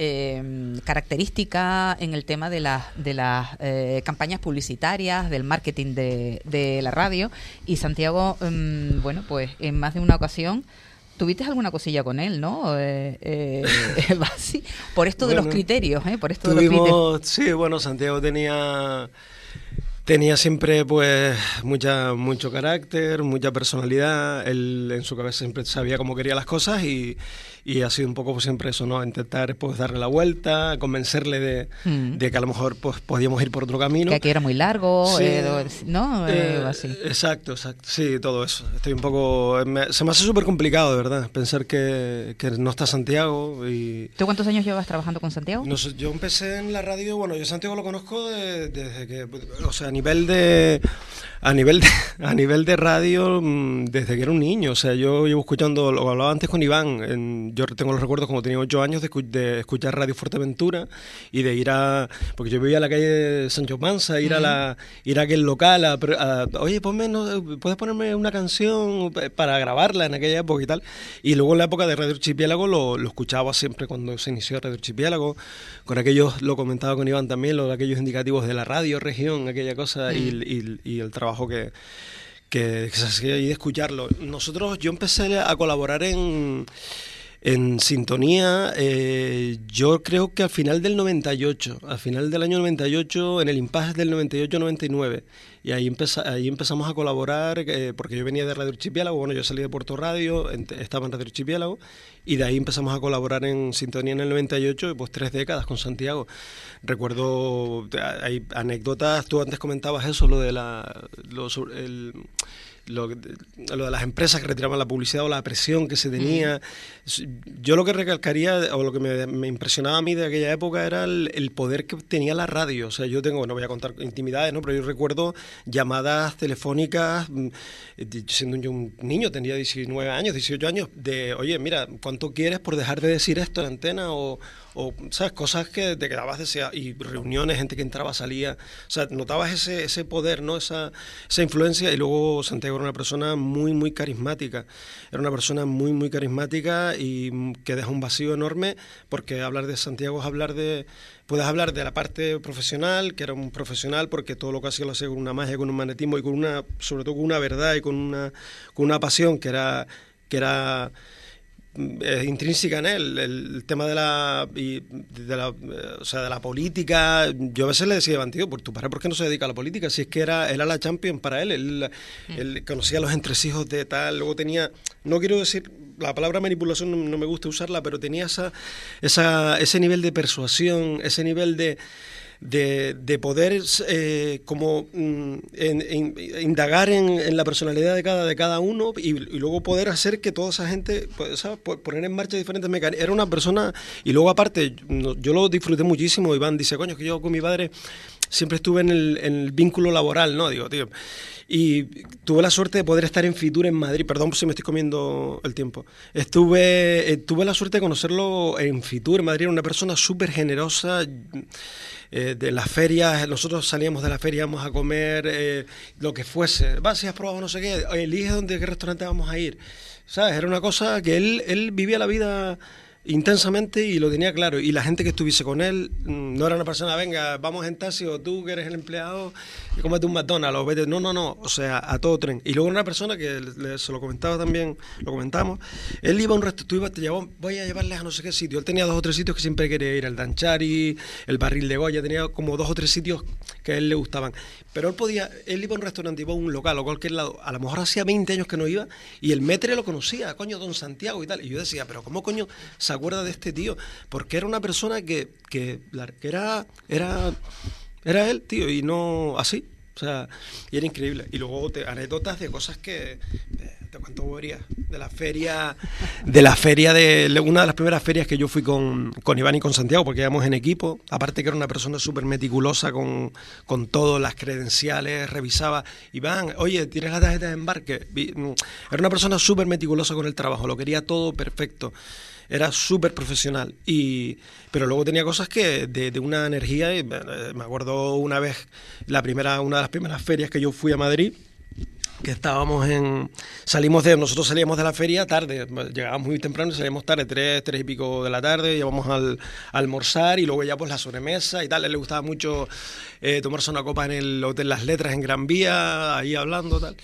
Eh, característica en el tema de las de las eh, campañas publicitarias, del marketing de, de la radio. Y Santiago, eh, bueno, pues en más de una ocasión tuviste alguna cosilla con él, ¿no? Eh, eh, Basi, por esto de Bueno, los criterios, ¿eh? Por esto de los tuvimos, criterios. sí, bueno, Santiago tenía tenía siempre pues mucha mucho carácter, mucha personalidad. Él en su cabeza siempre sabía cómo quería las cosas, y y ha sido un poco pues, siempre eso, ¿no? Intentar pues darle la vuelta, convencerle de, Mm. de que a lo mejor pues podíamos ir por otro camino. Que aquí era muy largo, Sí. eh, ¿no? Eh, Eh, Basi. exacto, exacto. Sí, todo eso. Estoy un poco... me- se me hace súper complicado, de verdad, pensar que, que no está Santiago. Y ¿Tú cuántos años llevas trabajando con Santiago? no sé, yo empecé en la radio, bueno, yo Santiago lo conozco de- desde que, o sea, a nivel de... A nivel de, a nivel de radio, mm, desde que era un niño. O sea, yo llevo escuchando, lo hablaba antes con Iván, en- yo tengo los recuerdos cuando tenía ocho años de, escu- de escuchar Radio Fuerteventura y de ir a... Porque yo vivía en la calle Sancho Panza, ir a la ir a aquel local, a, pre- a- oye, ponme, no, ¿puedes ponerme una canción para grabarla en aquella época y tal? Y luego en la época de Radio Archipiélago lo, lo escuchaba siempre cuando se inició Radio Archipiélago, con aquellos, lo comentaba con Iván también, los, aquellos indicativos de la radio región, aquella cosa, y, y- y el trabajo que, que, que se hacía y de escucharlo. Nosotros, yo empecé a colaborar en, en Sintonía, eh, yo creo que al final del noventa y ocho, al final del año noventa y ocho, en el impasse del noventa y ocho noventa y nueve, y ahí, empeza, ahí empezamos a colaborar, eh, porque yo venía de Radio Archipiélago, bueno, yo salí de Puerto Radio, en, estaba en Radio Archipiélago, y de ahí empezamos a colaborar en Sintonía en el noventa y ocho, y pues tres décadas con Santiago. Recuerdo, hay anécdotas, tú antes comentabas eso, lo de la... Lo, sobre el, Lo, lo de las empresas que retiraban la publicidad o la presión que se tenía. Mm. Yo lo que recalcaría, o lo que me, me impresionaba a mí de aquella época, era el, el poder que tenía la radio. O sea, yo tengo, no voy a contar intimidades, ¿no? Pero yo recuerdo llamadas telefónicas, siendo yo un niño, tenía diecinueve años, dieciocho años, de, oye, mira, ¿cuánto quieres por dejar de decir esto en antena? O, o ¿sabes? Cosas que te quedabas deseando, y reuniones, gente que entraba, salía. O sea, notabas ese, ese poder, ¿no? Esa, esa influencia. Y luego Santiago era una persona muy, muy carismática. Era una persona muy, muy carismática y que deja un vacío enorme, porque hablar de Santiago es hablar de... Puedes hablar de la parte profesional, que era un profesional, porque todo lo que hacía lo hacía con una magia, con un magnetismo y con una, sobre todo con una verdad y con una, con una pasión que era... Que era es intrínseca en él, el, el tema de la, y de la o sea, de la política. Yo a veces le decía, tío, por tu padre, ¿por qué no se dedica a la política? Si es que era, era la champion para él, él, mm. él conocía los entresijos de tal, luego tenía, no quiero decir, la palabra manipulación no, no me gusta usarla, pero tenía esa, esa ese nivel de persuasión, ese nivel de De, de poder eh, como mm, en, en, indagar en, en la personalidad de cada de cada uno y, y luego poder hacer que toda esa gente, pues, ¿sabes? Poner en marcha diferentes mecanismos. Era una persona, y luego aparte, yo lo disfruté muchísimo. Iván dice, coño, que yo con mi padre siempre estuve en el, en el vínculo laboral, ¿no? Digo, tío, y tuve la suerte de poder estar en Fitur en Madrid. Perdón si me estoy comiendo el tiempo. Estuve, eh, tuve la suerte de conocerlo en Fitur en Madrid. Era una persona súper generosa. Eh, de las ferias, nosotros salíamos de la feria, íbamos a comer, eh, lo que fuese. Va, si has probado no sé qué, elige dónde, qué restaurante vamos a ir. ¿Sabes? Era una cosa que él, él vivía la vida intensamente y lo tenía claro. Y la gente que estuviese con él no era una persona, venga, vamos en taxi, o tú que eres el empleado, y cómete un McDonald's, o vete. No, no, no, o sea, a todo tren. Y luego una persona que le, se lo comentaba también, lo comentamos, él iba a un restaurante, te llevó, voy a llevarles a no sé qué sitio. Él tenía dos o tres sitios que siempre quería ir, el Danchari, el Barril de Goya, tenía como dos o tres sitios que a él le gustaban. Pero él podía, él iba a un restaurante, iba a un local o cualquier lado, a lo mejor hacía veinte años que no iba, y el metre lo conocía, coño, don Santiago y tal. Y yo decía, pero ¿cómo coño se acuerda de este tío? Porque era una persona que, que, que era, era, era él, tío, y no así. O sea, y era increíble. Y luego te, anécdotas de cosas que... ¿De cuánto bobería? De la feria... De la feria de... Una de las primeras ferias que yo fui con, con Iván y con Santiago, porque íbamos en equipo. Aparte que era una persona súper meticulosa con, con todo, las credenciales, revisaba. Iván, oye, ¿tienes la tarjeta de embarque? Era una persona súper meticulosa con el trabajo, lo quería todo perfecto. Era súper profesional, y pero luego tenía cosas que de, de una energía. Y me acuerdo una vez, la primera, una de las primeras ferias que yo fui a Madrid, que estábamos en, salimos de, nosotros salíamos de la feria tarde, llegábamos muy temprano y salíamos tarde, tres, tres y pico de la tarde, íbamos al, a almorzar y luego ya pues la sobremesa y tal. A él le gustaba mucho eh, tomarse una copa en el Hotel Las Letras en Gran Vía, ahí hablando tal.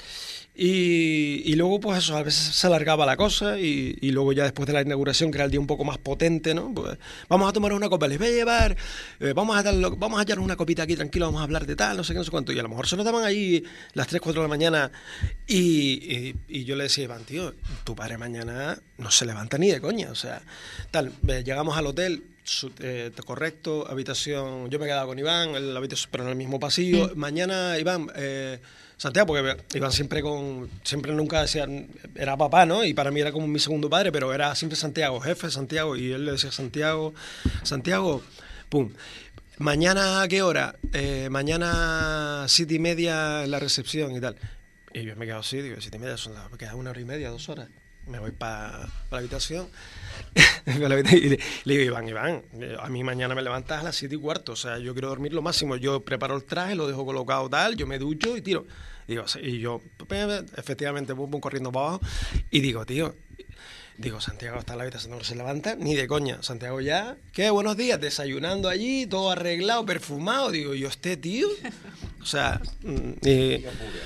Y, y luego pues eso, a veces se alargaba la cosa y, y luego ya después de la inauguración, que era el día un poco más potente, ¿no? Pues vamos a tomar una copa, les voy a llevar, eh, vamos a dar, vamos a echarnos una copita aquí tranquilo, vamos a hablar de tal, no sé qué, no sé cuánto. Y a lo mejor se nos daban ahí las tres, cuatro de la mañana y, y, y yo le decía, Iván, tío, tu padre mañana no se levanta ni de coña, o sea, tal, eh, llegamos al hotel. Su, eh, correcto, habitación, yo me quedaba con Iván, el, la habitación, pero en el mismo pasillo. Mm. Mañana, Iván, eh, Santiago, porque Iván siempre con, siempre nunca decía, era papá, ¿no? Y para mí era como mi segundo padre, pero era siempre Santiago, jefe Santiago, y él le decía Santiago, Santiago, pum. Mañana, ¿a qué hora? Eh, mañana siete y media en la recepción y tal. Y yo me he quedado así, digo, siete y media, son, me queda una hora y media, dos horas. Me voy para pa la habitación y le, le digo, Iván, Iván, a mí mañana me levantas a las siete y cuarto, o sea, yo quiero dormir lo máximo. Yo preparo el traje, lo dejo colocado tal, yo me ducho y tiro. Digo, y yo, efectivamente, pum, pum, corriendo para abajo y digo, tío, digo, Santiago está en la habitación, no se levanta ni de coña. Santiago ya, ¿qué? Buenos días, desayunando allí, todo arreglado, perfumado. Digo, ¿yo este tío? O sea, y,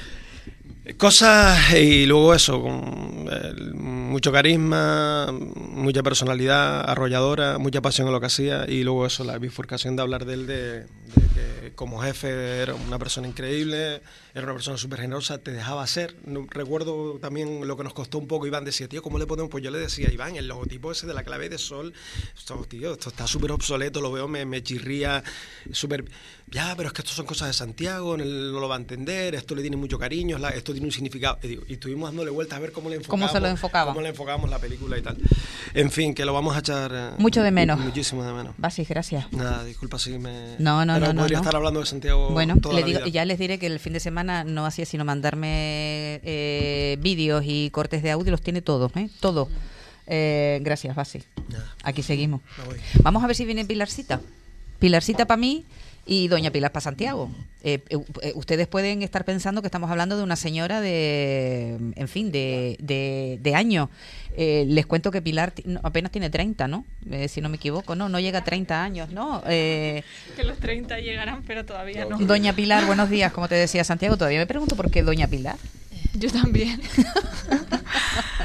cosas, y luego eso, con eh, mucho carisma, mucha personalidad arrolladora, mucha pasión en lo que hacía, y luego eso, la bifurcación de hablar de él, de, de que como jefe era una persona increíble, era una persona súper generosa, te dejaba hacer. No, recuerdo también lo que nos costó un poco. Iván decía, tío, ¿cómo le podemos? Pues yo le decía, Iván, el logotipo ese de la clave de sol, esto, tío, esto está súper obsoleto, lo veo, me, me chirría, súper... Ya, pero es que esto son cosas de Santiago, no, no lo va a entender, esto le tiene mucho cariño, la, esto tiene un significado. Y, digo, y estuvimos dándole vueltas a ver cómo le enfocábamos. ¿Cómo se lo enfocaba? Cómo le enfocábamos la película y tal. En fin, que lo vamos a echar... Eh, mucho de menos. Muchísimo de menos. Basis, gracias. Nada, disculpa si me... No, no, pero no. podría no, estar no. hablando de Santiago bueno, toda le la digo, vida. ya les diré que el fin de semana no hacía sino mandarme eh, vídeos y cortes de audio, los tiene todos, ¿eh? Todos. Eh, gracias, Basi. Nada. Aquí seguimos. Vamos a ver si viene Pilarcita. Pilarcita para mí y Doña Pilar para Santiago. Eh, eh, ustedes pueden estar pensando que estamos hablando de una señora de, en fin, de, de, de años. Eh, les cuento que Pilar t- no, apenas tiene treinta, ¿no? Eh, si no me equivoco, no, no llega a treinta años, ¿no? Eh, que los treinta llegarán, pero todavía no. Doña Pilar, buenos días, como te decía Santiago, todavía me pregunto por qué Doña Pilar. Yo también.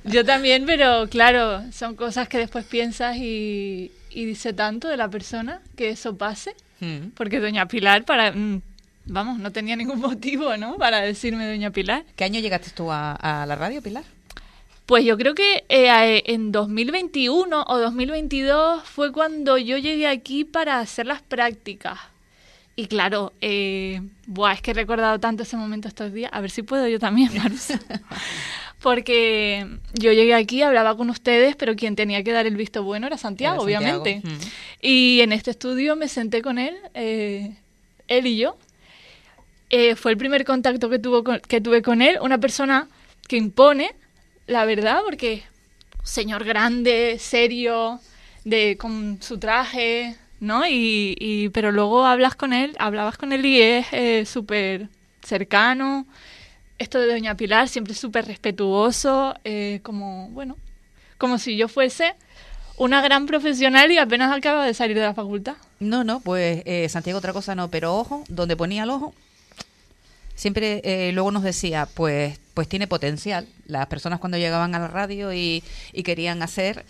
Yo también, pero claro, son cosas que después piensas y, y dice tanto de la persona que eso pase. Mm. Porque doña Pilar, para mm, vamos, no tenía ningún motivo, ¿no? Para decirme doña Pilar. ¿Qué año llegaste tú a, a la radio, Pilar? Pues yo creo que eh, en dos mil veintiuno o dos mil veintidós fue cuando yo llegué aquí para hacer las prácticas. Y claro, eh, buah, es que he recordado tanto ese momento estos días. A ver si puedo yo también, Marusa. Porque yo llegué aquí, hablaba con ustedes, pero quien tenía que dar el visto bueno era Santiago, era Santiago. obviamente. Mm. Y en este estudio me senté con él, eh, él y yo. Eh, fue el primer contacto que, tuvo con, que tuve con él, una persona que impone, la verdad, porque señor grande, serio, de con su traje, ¿no? Y, y pero luego hablas con él, hablabas con él y es eh, súper cercano. Esto de doña Pilar siempre súper respetuoso, eh, como, bueno, como si yo fuese una gran profesional y apenas acaba de salir de la facultad. No, no, pues eh, Santiago otra cosa no, pero ojo, donde ponía el ojo, siempre eh, luego nos decía, pues pues tiene potencial. Las personas cuando llegaban a la radio y, y querían hacer,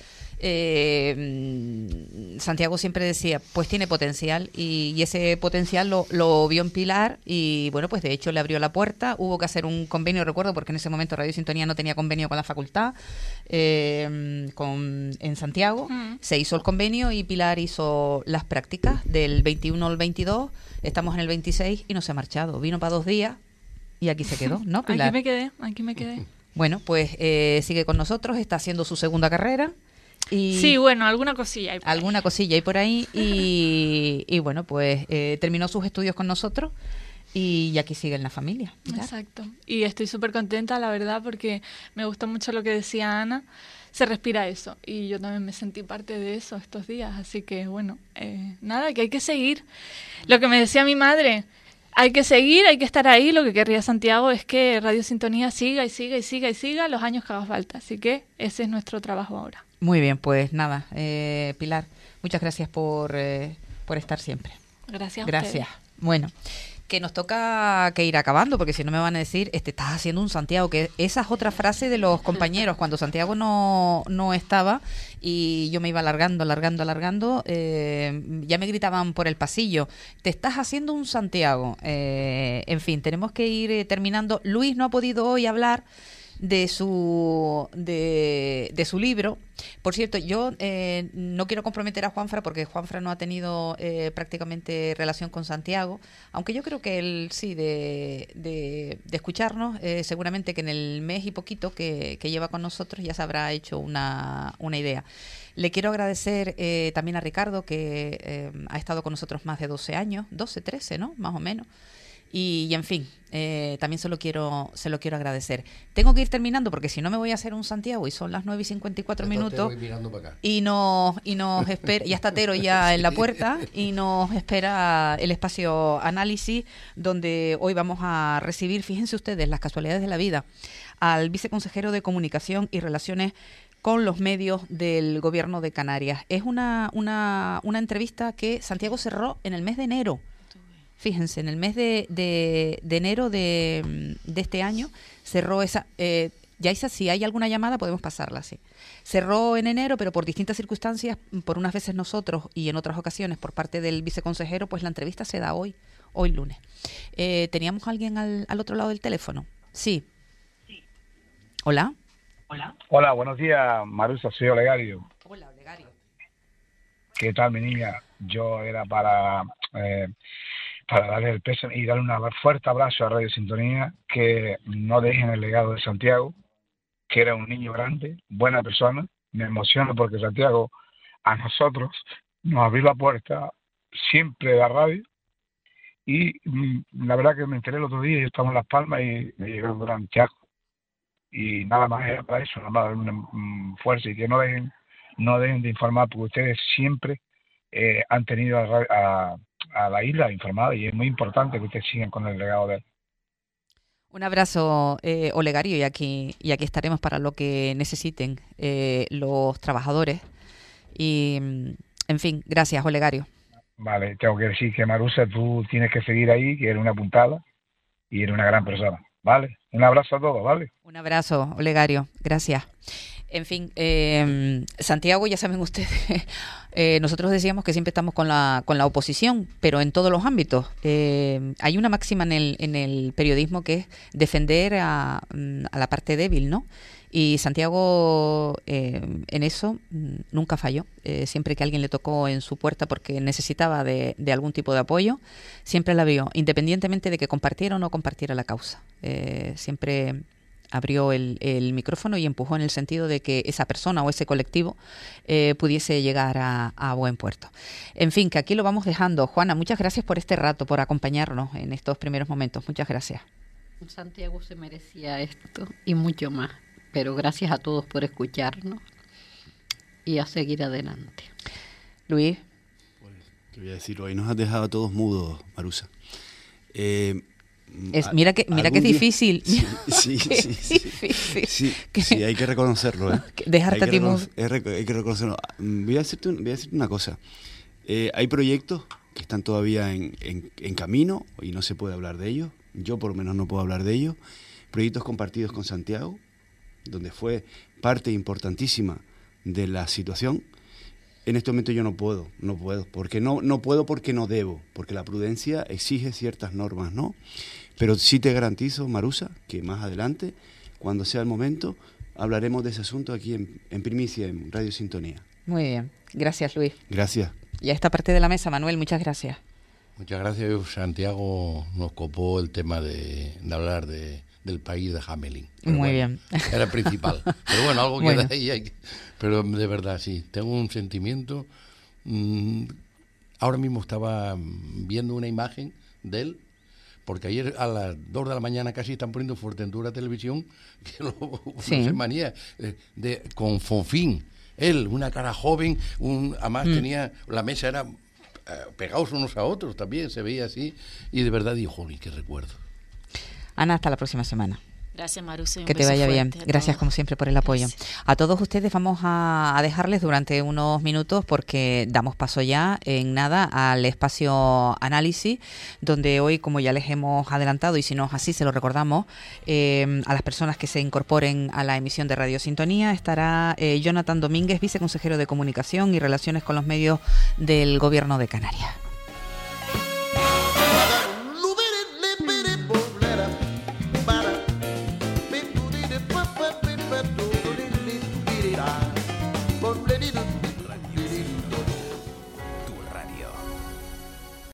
eh, Santiago siempre decía, pues tiene potencial, y, y ese potencial lo, lo vio en Pilar y bueno, pues de hecho le abrió la puerta. Hubo que hacer un convenio, recuerdo, porque en ese momento Radio Sintonía no tenía convenio con la facultad, eh, con, en Santiago. Mm. Se hizo el convenio y Pilar hizo las prácticas del veintiuno al veintidós, estamos en el veintiséis y no se ha marchado. Vino para dos días y aquí se quedó, ¿no, Pilar? Aquí me quedé, aquí me quedé. Bueno, pues eh, sigue con nosotros, está haciendo su segunda carrera. Y sí, bueno, alguna cosilla hay por alguna ahí. cosilla hay por ahí y, y bueno, pues eh, terminó sus estudios con nosotros y aquí sigue en la familia. Pilar. Exacto. Y estoy súper contenta, la verdad, porque me gustó mucho lo que decía Ana. Se respira eso y yo también me sentí parte de eso estos días. Así que, bueno, eh, nada, que hay que seguir. Lo que me decía mi madre, hay que seguir, hay que estar ahí. Lo que querría Santiago es que Radio Sintonía siga y siga y siga y siga los años que haga falta. Así que ese es nuestro trabajo ahora. Muy bien, pues nada, eh, Pilar, muchas gracias por, eh, por estar siempre. Gracias. Gracias. Bueno, que nos toca que ir acabando, porque si no me van a decir, este, estás haciendo un Santiago, que esa es otra frase de los compañeros, cuando Santiago no, no estaba y yo me iba alargando, alargando, alargando, eh, ya me gritaban por el pasillo, te estás haciendo un Santiago. Eh, en fin, tenemos que ir eh, terminando. Luis no ha podido hoy hablar de su de, de su libro. Por cierto, yo eh, no quiero comprometer a Juanfra porque Juanfra no ha tenido eh, prácticamente relación con Santiago, aunque yo creo que él sí, de, de, de escucharnos, eh, seguramente que en el mes y poquito que, que lleva con nosotros ya se habrá hecho una, una idea. Le quiero agradecer eh, también a Ricardo, que eh, ha estado con nosotros más de doce años, doce, trece, ¿no? Más o menos. Y, y en fin, eh, también se lo quiero se lo quiero agradecer. Tengo que ir terminando porque si no me voy a hacer un Santiago y son las nueve y cincuenta y cuatro minutos y nos, y nos espera, ya está Tero ya en la puerta y nos espera el espacio análisis, donde hoy vamos a recibir, fíjense ustedes, las casualidades de la vida, al viceconsejero de Comunicación y Relaciones con los medios del Gobierno de Canarias. Es una, una, una entrevista que Santiago cerró en el mes de enero. Fíjense, en el mes de, de, de enero de, de este año cerró esa... Eh, Yaisa, si hay alguna llamada podemos pasarla, sí. Cerró en enero, pero por distintas circunstancias, por unas veces nosotros y en otras ocasiones por parte del viceconsejero, pues la entrevista se da hoy, hoy lunes. Eh, ¿Teníamos a alguien al, al otro lado del teléfono? Sí. sí. ¿Hola? Hola. Hola, buenos días, Marusa, soy Olegario. Hola, Olegario. ¿Qué tal, mi niña? Yo era para... Eh, para darle el peso y darle un fuerte abrazo a Radio Sintonía, que no dejen el legado de Santiago, que era un niño grande, buena persona. Me emociono porque Santiago a nosotros nos abrió la puerta siempre de la radio y mm, la verdad que me enteré el otro día, yo estaba en Las Palmas y me llegó un gran chaco y nada más era para eso, nada más darle una um, fuerza y que no dejen, no dejen de informar porque ustedes siempre eh, han tenido a, a a la isla informada y es muy importante que ustedes sigan con el legado de él. Un abrazo, eh, Olegario, y aquí, y aquí estaremos para lo que necesiten eh, los trabajadores. Y, en fin, gracias, Olegario. Vale, tengo que decir que Marusa, tú tienes que seguir ahí, que eres una puntada y eres una gran persona. ¿vale? Un abrazo a todos, ¿vale? Un abrazo, Olegario, gracias. En fin, eh, Santiago, ya saben ustedes, eh, nosotros decíamos que siempre estamos con la con la oposición, pero en todos los ámbitos. Eh, hay una máxima en el, en el periodismo que es defender a, a la parte débil, ¿no? Y Santiago eh, en eso nunca falló. Eh, siempre que alguien le tocó en su puerta porque necesitaba de, de algún tipo de apoyo, siempre la vio, independientemente de que compartiera o no compartiera la causa. Eh, siempre abrió el, el micrófono y empujó en el sentido de que esa persona o ese colectivo eh, pudiese llegar a, a buen puerto. En fin, que aquí lo vamos dejando. Juana, muchas gracias por este rato, por acompañarnos en estos primeros momentos. Muchas gracias. Santiago se merecía esto y mucho más, pero gracias a todos por escucharnos y a seguir adelante. Luis. Pues, te voy a decir, hoy nos has dejado a todos mudos, Marusa. Eh, Es, mira que mira que es difícil. Sí, sí, sí, sí, sí, sí, sí, hay que reconocerlo, ¿eh? Dejarte a ti mudo. Hay que reconocerlo. Voy a decirte, voy a decirte una cosa. Eh, hay proyectos que están todavía en, en, en camino y no se puede hablar de ellos. Yo por lo menos no puedo hablar de ellos. Proyectos compartidos con Santiago, donde fue parte importantísima de la situación. En este momento yo no puedo, no puedo, porque no, no puedo porque no debo, porque la prudencia exige ciertas normas, ¿no? Pero sí te garantizo, Marusa, que más adelante, cuando sea el momento, hablaremos de ese asunto aquí en, en primicia, en Radio Sintonía. Muy bien, gracias, Luis. Gracias. Y a esta parte de la mesa, Manuel, muchas gracias. Muchas gracias. Santiago nos copó el tema de, de hablar de, del país de Hamelin. Pero Muy bueno, bien. Era el principal. Pero bueno, algo Bueno. queda ahí. Hay que- pero de verdad, sí, tengo un sentimiento. Mmm, ahora mismo estaba viendo una imagen de él, porque ayer a las dos de la mañana casi están poniendo Fuerteventura Televisión, que lo, Sí. no sé, manía, eh, de, con Fonfín. Él, una cara joven, un, además Mm. tenía, la mesa era eh, pegados unos a otros también, se veía así, y de verdad dijo, ¡jolín, qué recuerdo! Ana, hasta la próxima semana. Gracias, Marusa. y un Que te beso vaya bien. fuerte a Gracias todos. como siempre por el apoyo. A todos ustedes vamos a, a dejarles durante unos minutos porque damos paso ya en nada al espacio análisis, donde hoy, como ya les hemos adelantado y si no es así se lo recordamos, eh, a las personas que se incorporen a la emisión de Radio Sintonía estará eh, Jonathan Domínguez, viceconsejero de Comunicación y Relaciones con los Medios del Gobierno de Canarias.